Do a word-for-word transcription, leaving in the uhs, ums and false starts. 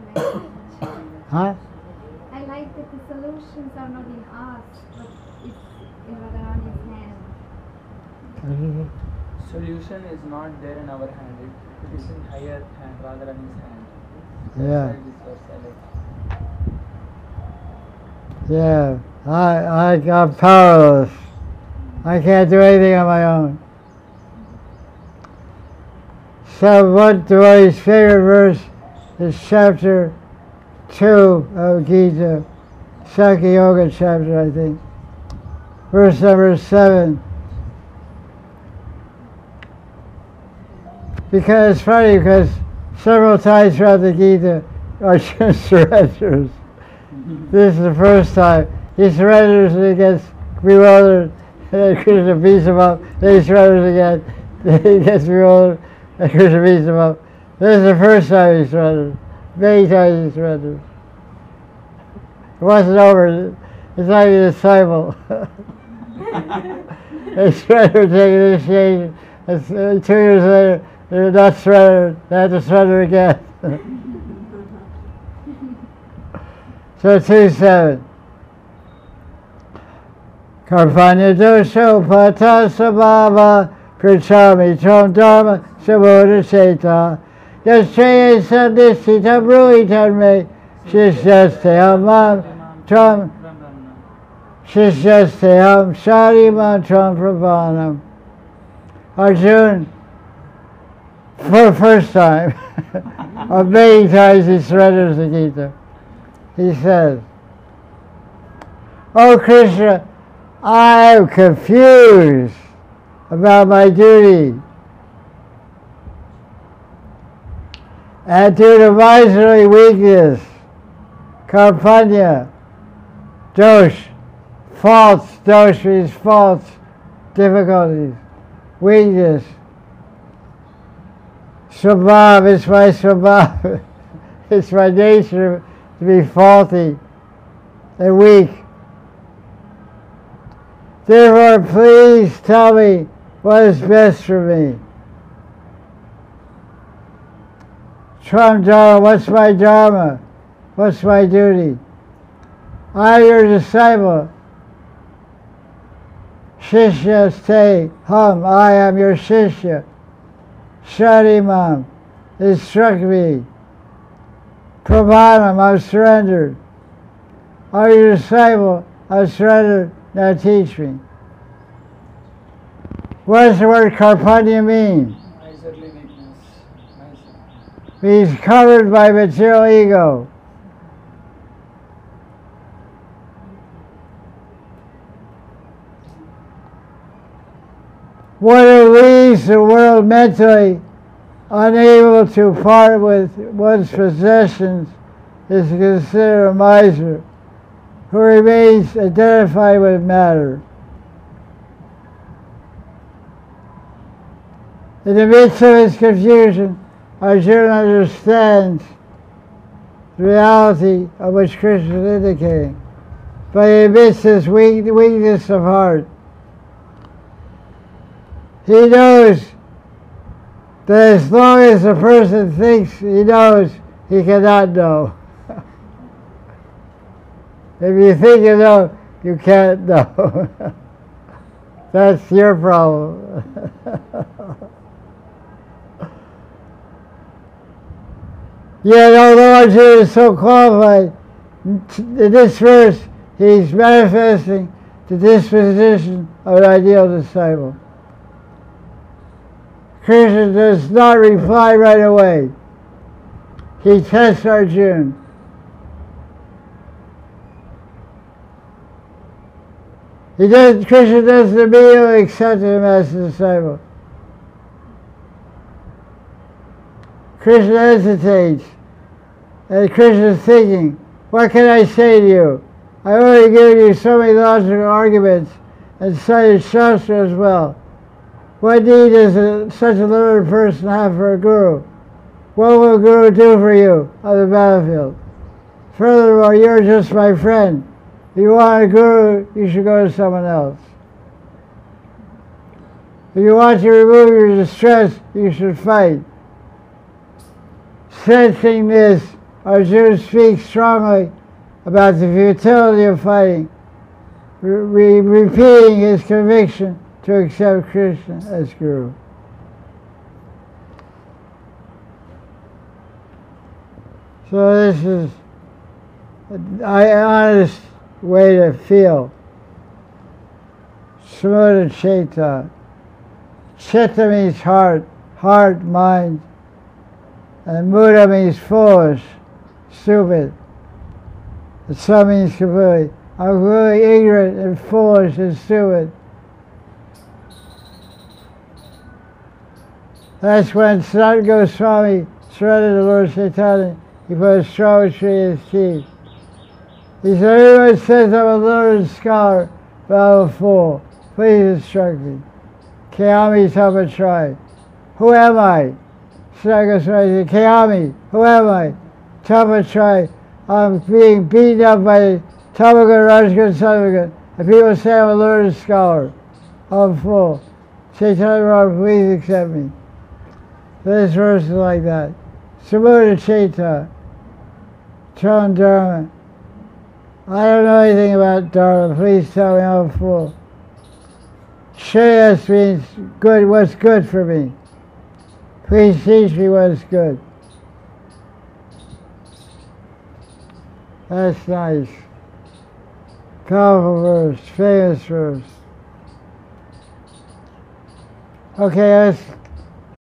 message. Huh? I like that the solutions are not in us, but it's in rather on his hand. Solution is not there in our hand, it, it is in higher hand rather than his hand. Yeah. That's why this verse I like. Yeah. I, I, I'm powerless. I can't do anything on my own. So what Dwight's favorite verse is chapter two of Gita, Sakya Yoga chapter, I think. Verse number seven. Because it's funny, because several times throughout the Gita, Arjuna surrenders. This is the first time. He surrenders and he gets bewildered, and then Krishna beats him up. Then he surrenders again. Then he gets bewildered, and Krishna beats him up. This is the first time he surrenders. Many times he surrenders. It wasn't over. It's not even a disciple. They surrendered, taking initiation. And two years later, they're not surrendered. They had to surrender again. So two seven. Karpanya dosho pata sabhava krichami tram dharma saboda seta yaschaye sadhisita bruhitan me shishyaste amam tram shishyaste am sharimam tram pravanam. Arjuna, for the first time, of many times he surrenders the Gita. He says, "Oh Krishna, I am confused about my duty. And due to miserly weakness, karpanya, dosh, faults, dosh means faults, difficulties, weakness. Swabhav is my swabhav. It's my nature to be faulty and weak. Therefore, please tell me what is best for me. Tram dharma, what's my dharma? What's my duty? I am your disciple. Shishya ste hum, I am your shishya. Sharimam, instruct me. Pravanam, I've surrendered. Are you your disciple? I've surrendered, now teach me. What does the word karpanya mean? Miserly weakness. Miser. Means covered by material ego. One who leaves the world mentally unable to part with one's possessions is considered a miser who remains identified with matter. In the midst of his confusion, Arjuna understands the reality of which Krishna is indicating, but he admits his weak, weakness of heart. He knows that as long as a person thinks he knows, he cannot know. If you think you know, you can't know. That's your problem. Yet, although Arjuna is so qualified, in this verse, he's manifesting the disposition of an ideal disciple. Krishna does not reply right away. He tests Arjuna. He does, Krishna doesn't immediately accept him as a disciple. Krishna hesitates, and Krishna is thinking, what can I say to you? I already given you so many logical arguments and cited Shastra as well. What need does a, such a limited person have for a guru? What will a guru do for you on the battlefield? Furthermore, you're just my friend. If you want a guru, you should go to someone else. If you want to remove your distress, you should fight. Sensing this, Arjuna speaks strongly about the futility of fighting, re- repeating his conviction to accept Krishna as Guru. So this is an honest way to feel. Samudra Cheta. Chitta means heart, heart, mind, and Muda means foolish, stupid. And Sa means completely. I'm really ignorant and foolish and stupid. That's when Sanatana Goswami surrendered to Lord Chaitanya. He put a strong tree in his teeth. He said, everyone says I'm a learned scholar, but I'm a fool. Please instruct me. Kayami Tapachai. Who am I? Sanatana Goswami said, Kayami, who am I? Tapachai. I'm being beaten up by Tamagun, Rajagun, Samagun, and people say I'm a learned scholar. I'm a fool. Chaitanya Mahaprabhu, please accept me. This verse is like that. Samudra Cheta. Tron Dharma. I don't know anything about Dharma. Please tell me I'm a fool. Shreyas means good, what's good for me. Please teach me what's good. That's nice. Powerful verse, famous verse. Okay, let's